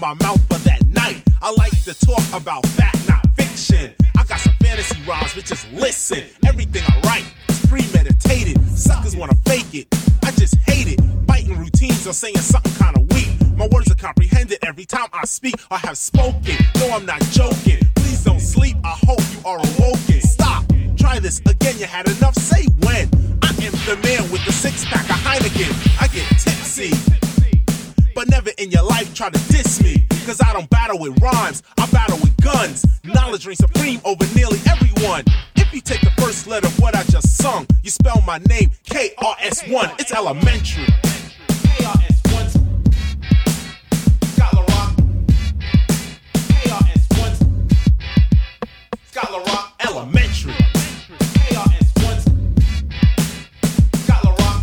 my mouth for that night. I like to talk about fact, not fiction. I got some fantasy rhymes, but just listen. Everything I write is premeditated. Suckers wanna fake it, I just hate it. Biting routines or saying something kinda weak. My words are comprehended every time I speak or have spoken. No, I'm not joking. Please don't sleep, I hope you are awoken. Stop, try this again, you had enough, say when. I am the man with the six-pack of Heineken. I get tipsy, but never in your life try to diss me. Cause I don't battle with rhymes, I battle with guns. Knowledge reigns supreme over nearly everyone. If you take the first letter of what I just sung, you spell my name KRS-One, it's elementary. KRS-One, Scholar Rock. KRS-One, Scholar Rock, elementary. KRS-One, Scholar Rock.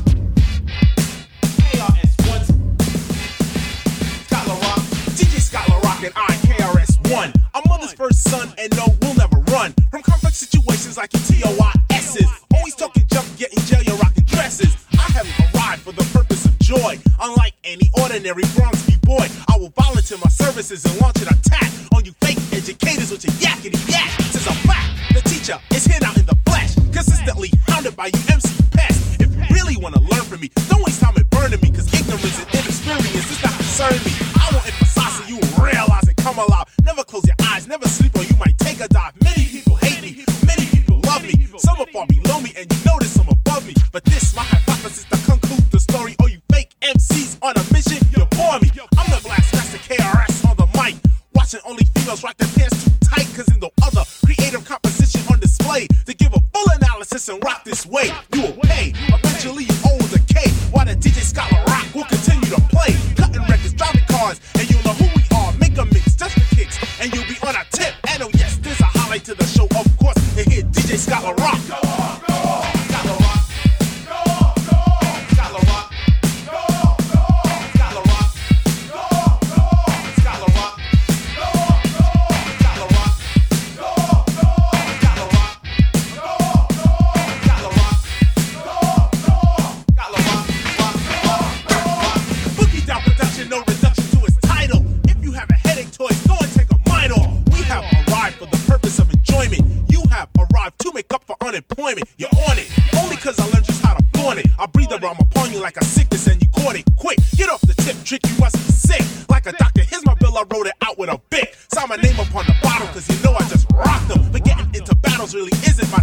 KRS-One, Scholar Rock. DJ Scholar Rock and I, KRS-One. I'm mother's first son and no, we'll never run from complex situations like your TOIS's. Always talking junk, getting jail, you're rocking dresses. I have arrived for the purpose of joy. Unlike any ordinary Bronx B-boy, I will volunteer my services and launch an attack on you fake educators with your yakety yak. Since I'm back, the teacher is here now in the flesh, consistently hounded by you MC pests. If you really want to learn from me, don't waste time in burning me, cause ignorance and inexperience does not concern me. I will emphasize so you realize and come alive. Never close your eyes, never sleep or you might take a dive. Many people hate me, many people love me. Some are far below me and you notice some above me. But this, my hypothesis to conclude the story. All you fake MCs on a mission, you bore me. I'm the blast master KRS on the mic. Watching only females rock their pants too tight, cause in the other creative composition on display, to give a full analysis and rock this way, you will pay. Eventually you owe the K, while the DJ Scholar Rock will continue to play. Cutting records, driving cars, and you'll know who we are. Make a mix, just for kicks, and you'll be on a tip. And oh yes, there's a highlight to the show, of course, and here DJ Scholar Rock. Unemployment, you're on it. Only cause I learned just how to flaunt it. I breathe around upon you like a sickness and you caught it quick. Get off the tip trick, you must be sick. Like a doctor, here's my bill, I wrote it out with a bic. Sign my name upon the bottle cause you know I just rocked them. But getting into battles really isn't my